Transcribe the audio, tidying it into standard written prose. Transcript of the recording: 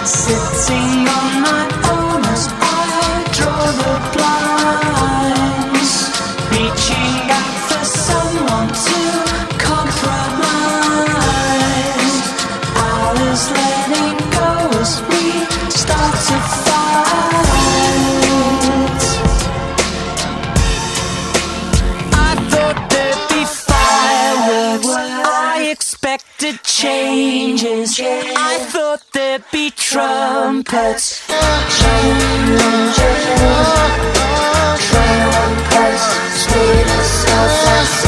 Sitting on my own as I draw the blinds, reaching out for someone to compromise. I was letting go as we start to fight. I thought there'd be fireworks, I expected changes, I thought there'd be trumpets, trumpets, sweet as